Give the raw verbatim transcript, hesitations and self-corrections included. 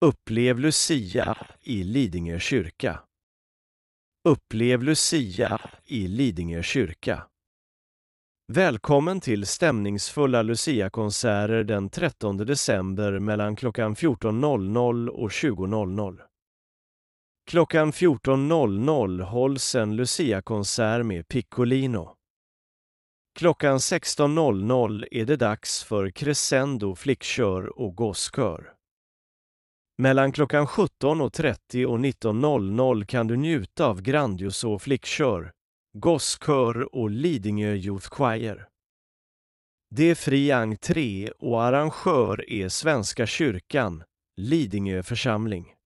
Upplev Lucia i Lidingö kyrka. Upplev Lucia i Lidingö kyrka. Välkommen till stämningsfulla Lucia-konserter den trettonde december mellan klockan fjorton noll noll och tjugo noll noll. Klockan fjorton noll noll hålls en Lucia-konsert med Piccolino. Klockan sexton noll noll är det dags för Crescendo flickkör och gosskör. Mellan klockan sjutton trettio och nitton noll noll kan du njuta av Grandioso flickkör, gosskör och Lidingö Youth Choir. Det är fri entré och arrangör är Svenska kyrkan, Lidingö församling.